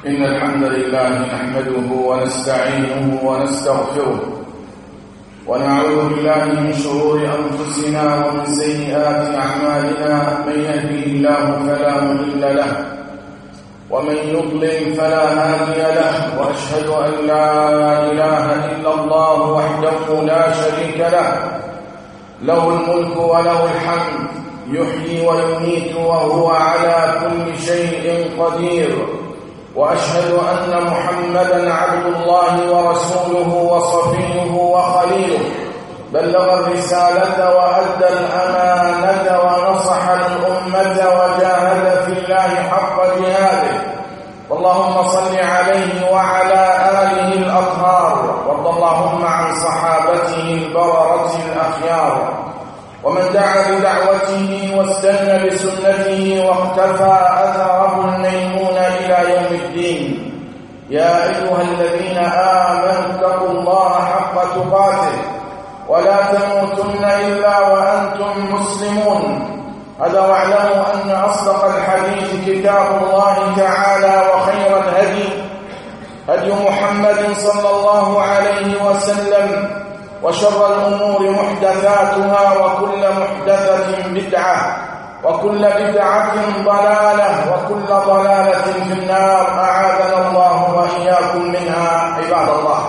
إن الحمد لله نحمده ونستعينه ونستغفره ونعوذ بالله من شرور أنفسنا ومن سيئات أعمالنا. من يهده الله فلا مضل له ومن يضلل فلا هادي له، وأشهد أن لا إله إلا الله وحده لا شريك له، له الملك وله الحمد، يحيي ويميت وهو على كل شيء قدير. وأشهد أن محمدًا عبد الله ورسوله وصفيه وخليله، بلغ الرسالة وأدى الأمانة ونصح الأمة وجاهد في الله حق جهاده. اللهم صل عليه وعلى آله الأطهار، وارض اللهم عن صحابته البررة الأخيار، ومن دعا بدعوته واستنى بسنته واقتفى أثره الميمون إلى يوم الدين. يا أيها الذين آمنوا اتقوا الله حق تقاته ولا تموتن إلا وأنتم مسلمون. هذا واعلموا أن أصدق الحديث كتاب الله تعالى، وخير الهدي هدي محمد صلى الله عليه وسلم، وشر الأمور محدثاتها، وكل محدثة بدعة، وكل بدعة ضلالة، وكل ضلالة في النار. أعاذنا الله وإياكم منها. عباد الله،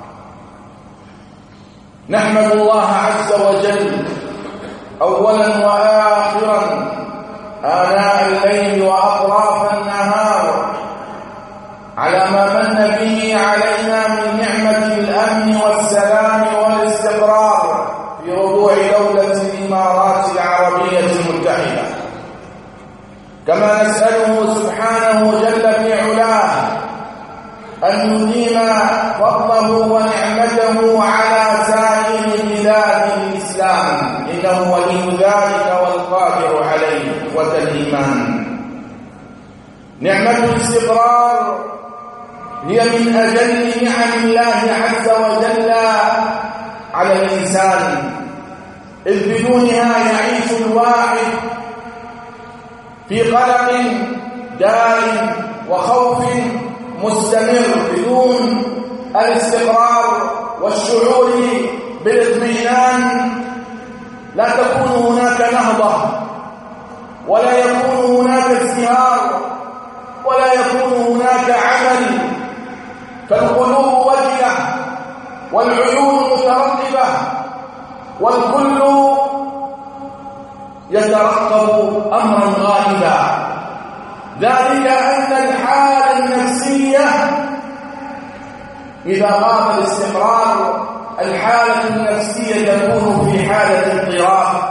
نحمد الله عز وجل أولا وآخرا آناء الليل وأطراف النهار على ما من به علينا من نعمة الأمن والسلام والاستقرار في ربوع دولة الإمارات العربية المتحدة، كما نسأله سبحانه جل في علاه أن يديم فضله ونعمته على سائر بلاد الإسلام، إنه ولي ذلك والقادر عليه. والإيمان نعمة الاستقرار هي من أجل نعم الله عز وجل على الإنسان، إذ بدونها يعيش الواحد في قلق دائم وخوف مستمر. بدون الاستقرار والشعور بالاطمئنان لا تكون هناك نهضة، ولا يكون هناك ازدهار، ولا يكون هناك عمل، فالقلوب وجلة والعيون مترقبة، والكل يترقب أمرا غائبا. ذلك أن الحالة النفسية إذا غاب الاستقرار، الحالة النفسية تكون في حالة اضطراب.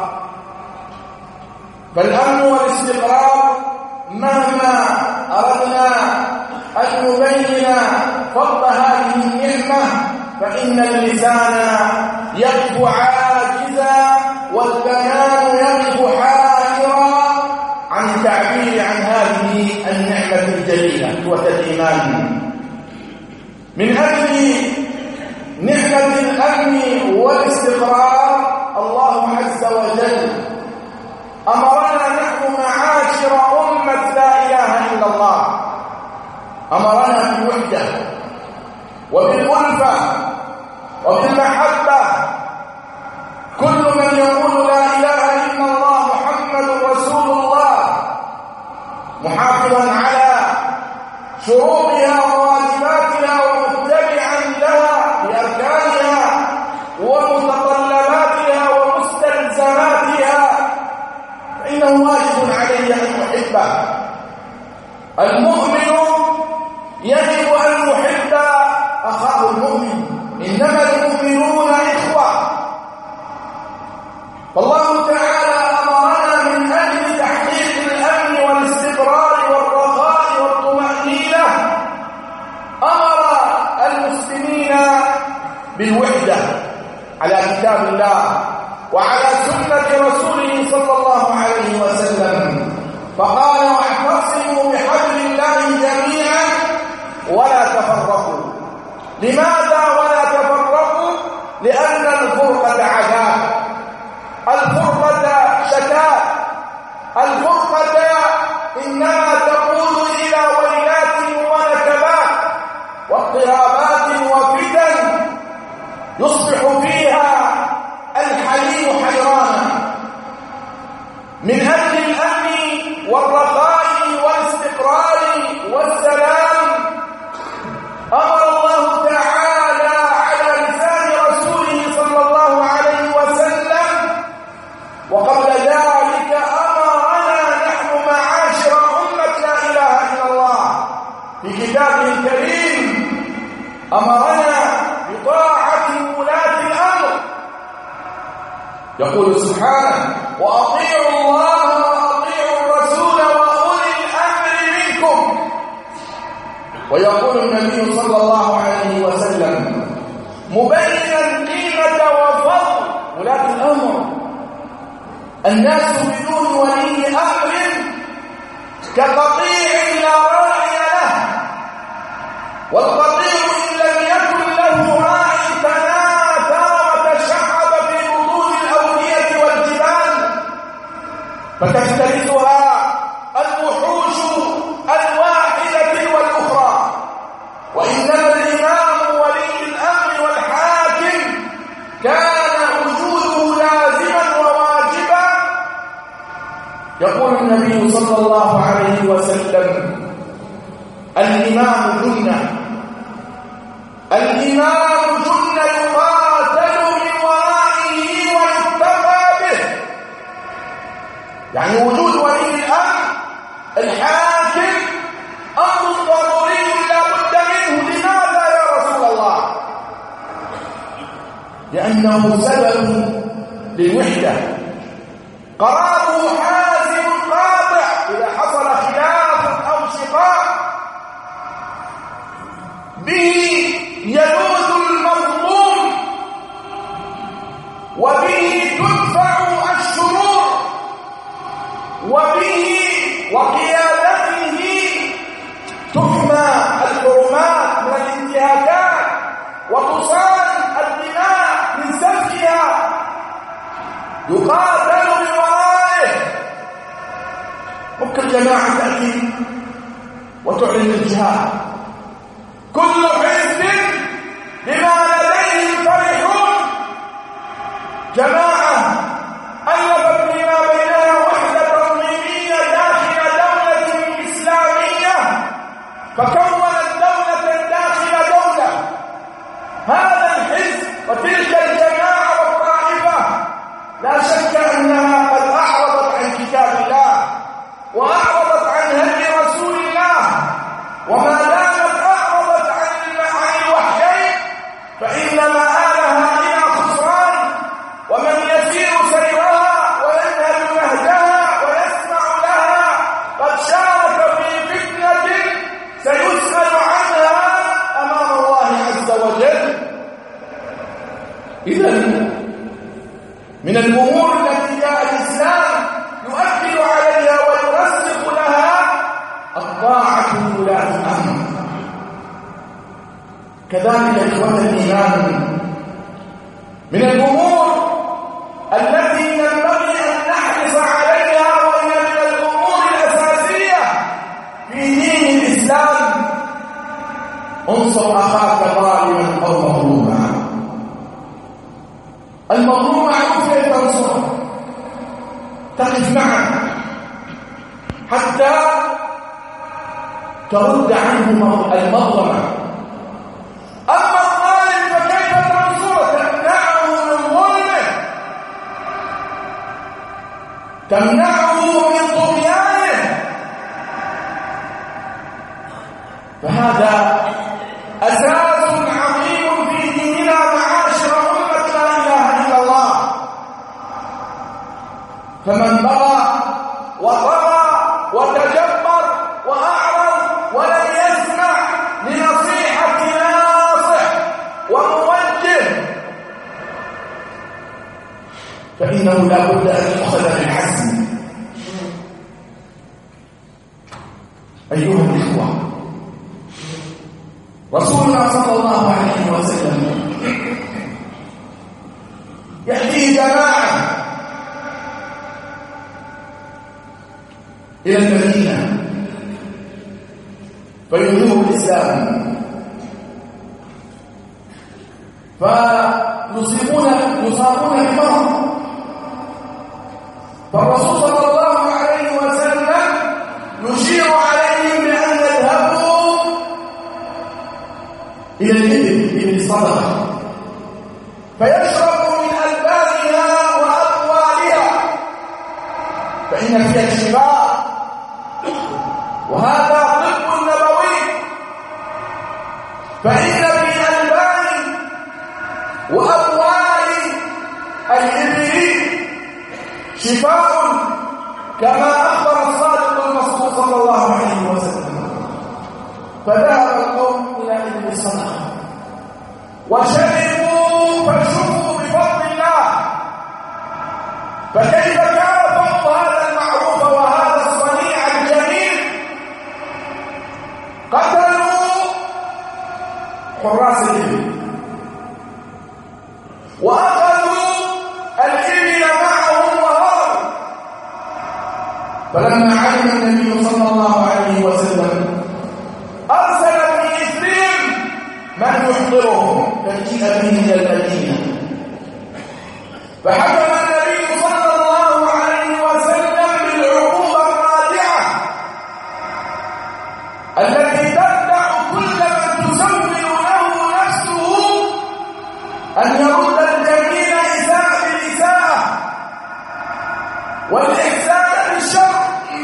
فالأمن والاستقرار مهما أردنا أن نبين فضل هذه النعمة، فإن اللسان يقف عاجزا، والكيان يقف حائرا عن التعبير عن هذه النعمة الجليلة والإيمان. من أجل نعمة الأمن والاستقرار الله عز وجل أمرنا نحن معاشر أمة لا إله إلا الله، أمرنا بالوحدة وبالألفة وبالمحبة. كل من يقول لا إله إلا الله محمد رسول الله محافظا على شروطها وواجباتها ومتبعا لها بأركانها ومتطلباتها ومستلزماتها، فإنه واجب عليه أن يحبه. المؤمن يجب أن يحب أخاه المؤمن، إنما المؤمنون إخوة. فالله تعالى أمرنا من أجل تحقيق الأمن والاستقرار والرخاء والطمأنينة، أمر المسلمين بالوحدة على كتاب الله وعلى سنة رسوله صلى الله عليه وسلم، فقال: واعتصموا بحبل الله جميعا ولا تفرقوا. لماذا ولا تفرقوا؟ لأن الفرقة عذاب، الفرقة شتات، الفرقة إنما تقود إلى ويلات ونكبات في كتابه الكريم أمرنا بطاعة ولاة الأمر. يقول سبحانه: وأطيعوا الله وأطيعوا الرسول وأولي الأمر منكم. ويقول النبي صلى الله عليه وسلم مبينا قيمة وفضل ولاة الأمر: الناس بدون ولي أمر كقطيع لا راعي له، والقطيع إن لم يكن له راعي تناثر وتشعب في بطون الأودية والجبال فتفترسها الوحوش الواحدة والأخرى. وإنما الإمام ولي الأمر والحاكم كان وجوده لازما وواجبا. يقول النبي صلى الله عليه وسلم: الإمام جنة، الإمام جنة يقاتل من ورائه ويتقى به. يعني وجود ولي الأمر الحاكم أمر ضروري لا بد منه. لماذا يا رسول الله؟ لأنه سبب للوحدة، قراره حازم قاطع إذا حصل خلاف أو شقاق، به يلوذ المظلوم وبه تدفع الشرور وبه وقيادته تحمى الحرمات من الانتهاكات وتصان الدماء من سفكها. يقاتل من ورائه. ممكن جماعة تأتي وتعلن الجهاد، كل حزب بما لديهم فرحون. جماعة ألفت بما بينها وحدة تنظيمية داخل دولة إسلامية، فكونت دولة داخل دولة. هذا الحزب وتلك الجماعة والطائفة لا شك أنها قد أعرضت عن كتاب الله وأعرضت عن هدي رسول الله، وما دامت أعرضت عن الوحيين فإن مآلها إلى خسران. ومن يسير سيرها وينهج نهجها ويسمع لها قد شارك في فتنة سيسأل عنها أمام الله عز وجل. إذن من الأمور التي جاء الإسلام يؤكد عليها ويرسخ لها الطاعة لولاة الأمر. كذلك إخوة الإيمان من الأمور التي ينبغي أن نحرص عليها، وهي من الأمور الأساسية في دين الإسلام: انصر أخاك ظالما أو مظلوما. المظلوم معروف كيف تنصره، تقف معه حتى ترد عنه المظلمة. أما الظالم فكيف تنصره؟ تمنعه من ظلمه، تمنعه من طغيانه. فهذا أساس عظيم في ديننا معاشر أمة لا إله إلا الله. فمن بغى وطغى وتجبر وأعرض ولم يسمع لنصيحة ناصح وموجه فإنه لا بد أن يؤخذ بالحزم. أيها الإخوة، رسولنا صلى الله عليه وسلم يأتيه جماعة إلى المدينة فيظهروا الإسلام، فيصابون بمرض. فالرسول صلى الله عليه وسلم يشير عليهم بأن يذهبوا إلى الإبل الصدقة فيشربوا من ألبانها وأطوالها فإن فيها الشفاء، وهذا طب نبوي فإن في ألبان وأبوال الإبل شفاء كما أخبر الصادق المصدوق صلى الله عليه وسلم. فذهب القوم إلى إبل الصدقة وشربوا فشفوا بفضل الله. فكيف كان فضل هذا المعروف وهذا الصنيع الجميل؟ قتلوا حراس الإبل وأخذوا الإبل معهم وهربوا. فلما علم النبي صلى الله عليه وسلم أرسل في إثرهم من يحضرهم فجيء به إلى المدينة. فحكم النبي صلى الله عليه وسلم بالعقوبة الرادعة التي تبدأ كل من تسول له نفسه أن يرد الجميل إساءة بالإساءة والإحسان بالشر.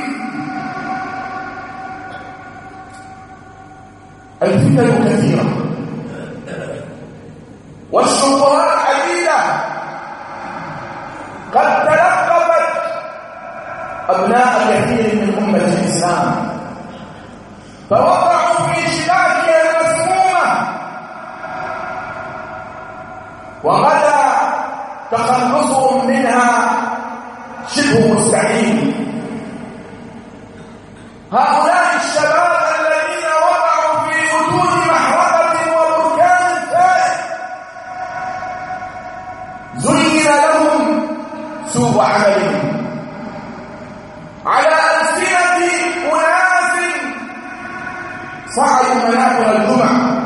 الفتن كثيرة والشبهات عديدة قد تلقفت أبناء كثير من أمة الإسلام فوقعوا في شباكها المسمومة، وغدا تخلصهم منها شبه مستحيل. هؤلاء الشباب الذين وقعوا في حدود محرقة وبركان ثالث زين لهم سوء عملهم على ألسنة أناس صعدوا منابر الجمع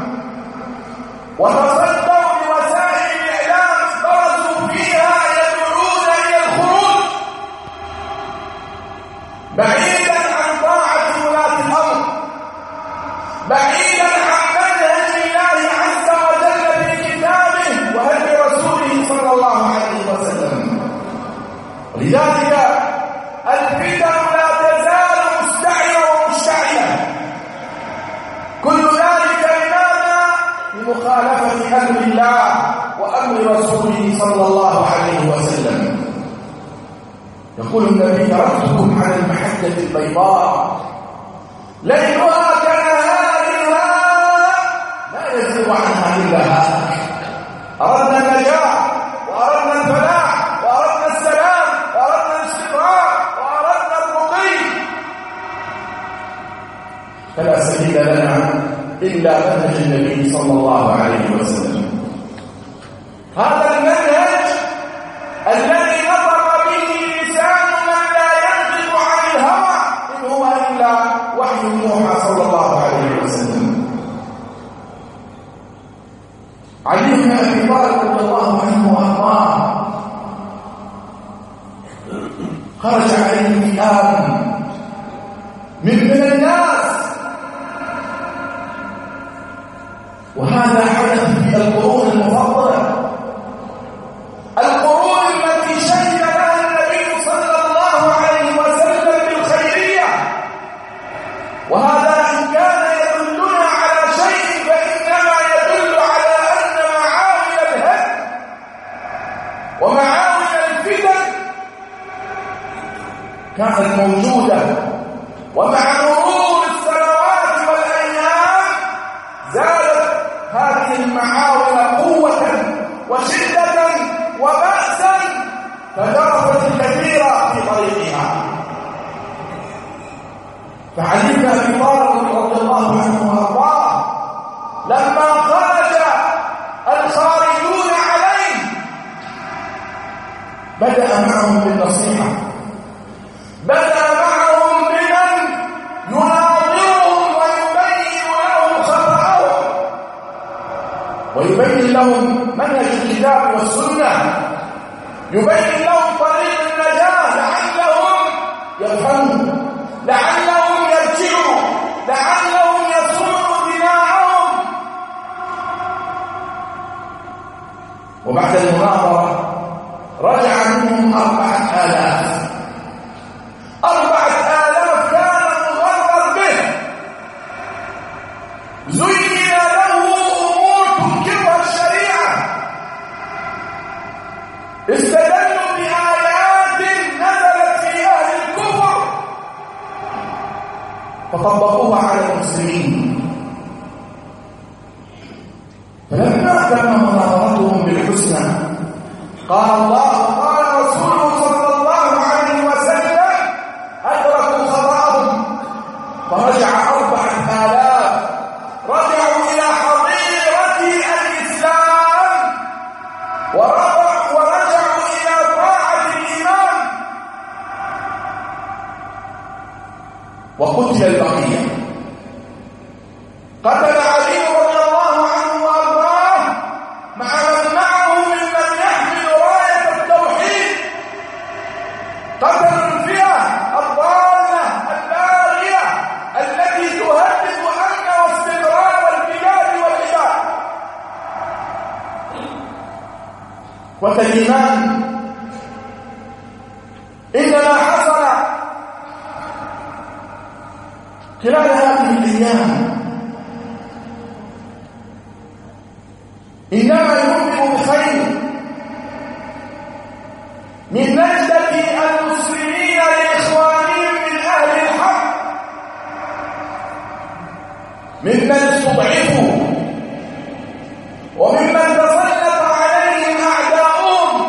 وتصدوا بوسائل الإعلام برزوا فيها يدعون إلى الخروج بعيدا عن طاعة ولاة الأمر، بعيدا عن منهج الله عز وجل في كتابه وهدي رسوله صلى الله عليه وسلم. ولذلك الفتن لا تزال مستعرة ومشتعلة، كل ذلك لماذا؟ لمخالفة أمر الله وأمر رسوله صلى الله عليه وسلم. يقول النبي: تركتكم على المحجة البيضاء ليلها كنهارها لا يزيغ عنها إلا هالك. أردنا النجاة وأردنا الفلاح وأردنا السلام وأردنا الاستقرار وأردنا الرقي، فلا سبيل لنا إلا منهج النبي صلى الله عليه وسلم. هذا المنهج الذي نطق به لسان من لا ينطق عن الهوى إن هو إلا وحي موحى صلى الله عليه وسلم. علي بن أبي طالب رضي الله عنه وأرضاه خرج عليه فئام من الناس، وهذا حدث في القرون المفضلة، القرون التي شهد لها النبي صلى الله عليه وسلم بالخيرية. وهذا إن كان يدلنا على شيء فإنما يدل على أن معاول الهدم ومعاول الفتن كانت موجودة، ومع مرور السنوات والأيام زادت هذه المعاول قوة وشدة وبأسا فجرفت الكثير في طريقها. فعلي بن أبي طالب رضي الله عنه وأرضاه لما خرج الخارجون عليه بدأ معهم بالنصيحة، بدأ معهم بمن يناظرهم ويبين لهم خطأهم ويبين لهم منهج الكتاب والسنة، يبين لهم طريق النجاة لعلهم يفهمون، لعلهم يرجعوا، لعلهم يصونوا دماءهم. وبعد المناظرة رجع منهم 4000 كان مغرر به، زين له فطبقوها على المسلمين. فلما تم مناظرتهم بالحسنى قال الله قال رسوله صلى الله عليه وسلم أدركوا خطأهم فرجع 4,000 رجعوا إلى حظيرة الإسلام ورجعوا إلى طاعة الإمام، وقتل البقية. قتل علي رضي الله عنه وأرضاه مع من معه ممن يحمل راية التوحيد. قتل الفئة الضالة الباغية التي تهدد أمن واستقرار البلاد والعباد. والإيمان إنما حصل خلال هذه الأيام إنما ينبئ بخير من نجدة المسلمين لإخوانهم من أهل الحق ممن استضعفوا وممن تسلط عليهم أعداؤهم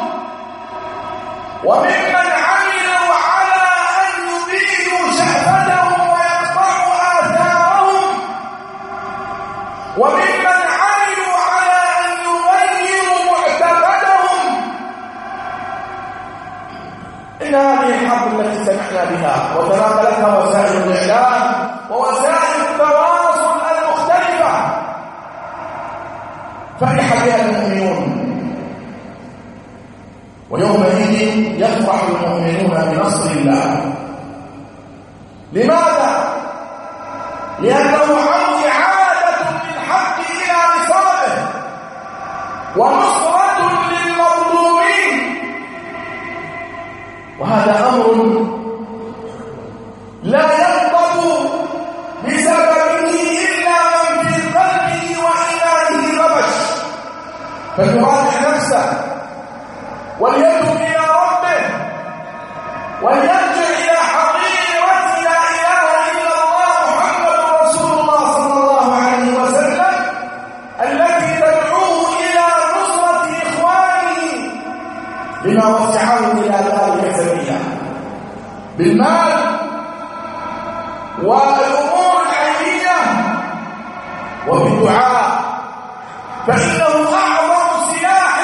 وممن عملوا على أن يبيدوا شهوتهم ويقطعوا آثارهم وممن عملوا على أن يغيروا معتقدهم. إن هذه الحرب التي سمعنا بها وتناقلتها وسائل الإعلام ووسائل التواصل المختلفة فرح بها المؤمنون، ويومئذ يفرح المؤمنون بنصر الله. لماذا؟ لأنه إعادة للحق إلى نصابه ونصرة للمظلومين، وهذا أمر لا يغضب بسببه إلا من في قلبه وإيمانه غبش، فليراجع نفسه وليتوب إلى ربه وليرجع إلى حقيقة لا إله إلا الله محمد رسول الله صلى الله عليه وسلم التي تدعوه إلى نصرة إخوانه بما وسعه إلى ذلك سبيلا بالمال والأمور العينية وبالدعاء، فإنه أعظم سلاح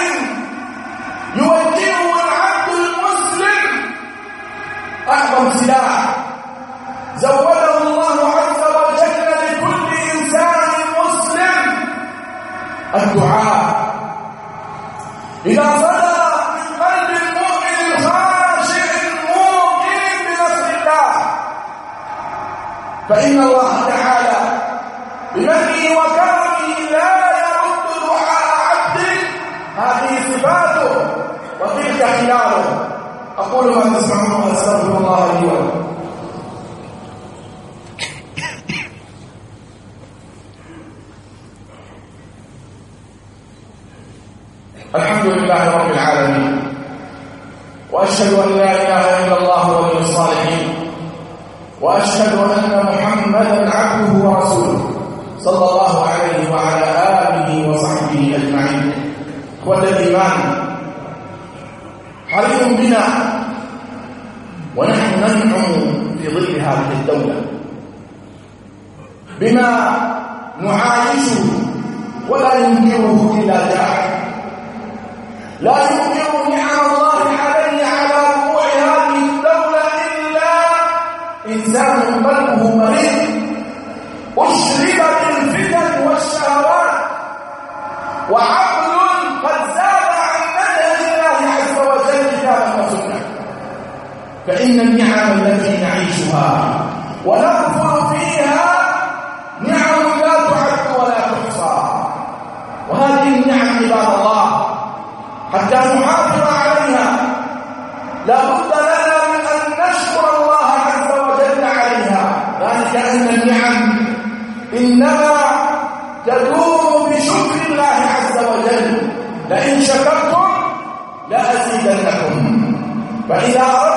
يوجهه العبد المسلم، أعظم سلاح زوده الله عز وجل لكل إنسان مسلم الدعاء. إذا صدر من قلب المؤمن الخاشع الموقن بنصر الله فإن الله تعالى بمنه وكرمه لا يرد دعاء عبده، هذه صفاته وتلك خلاله. أقول ما تسمعون وأستغفر الله لي ولكم. الحمد لله رب العالمين، وأشهد أن لا إله إلا الله ولي الصالحين، وأشهد أن محمدا عبده ورسوله صلى الله عليه وعلى آله وصحبه أجمعين. إخوة الإيمان، حري بنا ونحن ننعم في ظل هذه الدولة بما نعايشه ولا ينكره إلا جاحد، لا ينكر نعم الله عليه على وقوع هذه الدولة إلا إنسان قلبه مريض أشرب بالفتن والشهوات وعقل قد زاد عن منهج الله عز وجل كتابا وسنة. فإن النعم التي نعيشها ونغفر فيها نعم لا تعد ولا تحصى، وهذه النعم عباد الله حتى نحافظ عليها لا بد لنا من أن نشكر الله عز وجل عليها، ذلك أن النعم إنما تدوم بشكر الله عز وجل. لئن شكرتم لأزيدنكم. فإذا